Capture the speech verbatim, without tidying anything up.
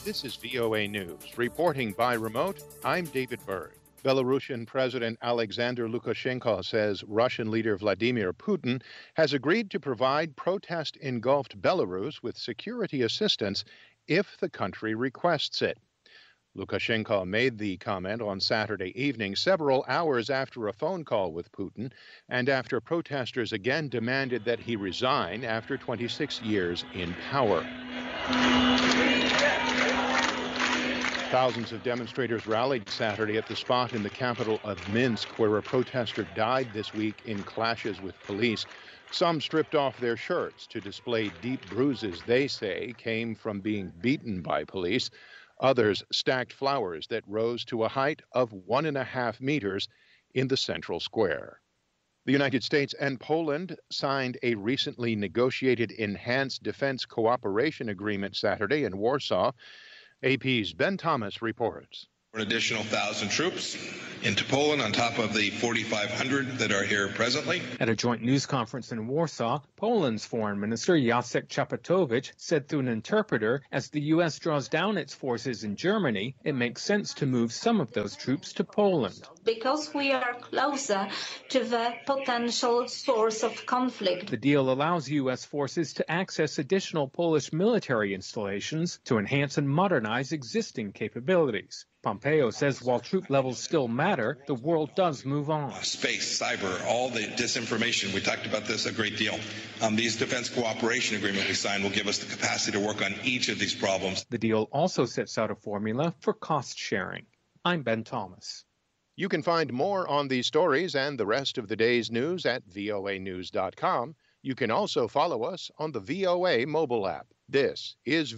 This is V O A News. Reporting by remote, I'm David Berg. Belarusian President Alexander Lukashenko says Russian leader Vladimir Putin has agreed to provide protest-engulfed Belarus with security assistance if the country requests it. Lukashenko made the comment on Saturday evening, several hours after a phone call with Putin, and after protesters again demanded that he resign after twenty-six years in power. Thousands of demonstrators rallied Saturday at the spot in the capital of Minsk, where a protester died this week in clashes with police. Some stripped off their shirts to display deep bruises they say came from being beaten by police. Others stacked flowers that rose to a height of one and a half meters in the central square. The United States and Poland signed a recently negotiated enhanced defense cooperation agreement Saturday in Warsaw. A P's Ben Thomas reports. An additional one thousand troops into Poland on top of the forty-five hundred that are here presently. At a joint news conference in Warsaw, Poland's Foreign Minister Jacek Czaputowicz said through an interpreter, as the U S draws down its forces in Germany, it makes sense to move some of those troops to Poland. Because we are closer to the potential source of conflict. The deal allows U S forces to access additional Polish military installations to enhance and modernize existing capabilities. Pompeo says while troop levels still matter, the world does move on. Space, cyber, all the disinformation, we talked about this a great deal. Um, these defense cooperation agreement we signed will give us the capacity to work on each of these problems. The deal also sets out a formula for cost sharing. I'm Ben Thomas. You can find more on these stories and the rest of the day's news at V O A news dot com. You can also follow us on the V O A mobile app. This is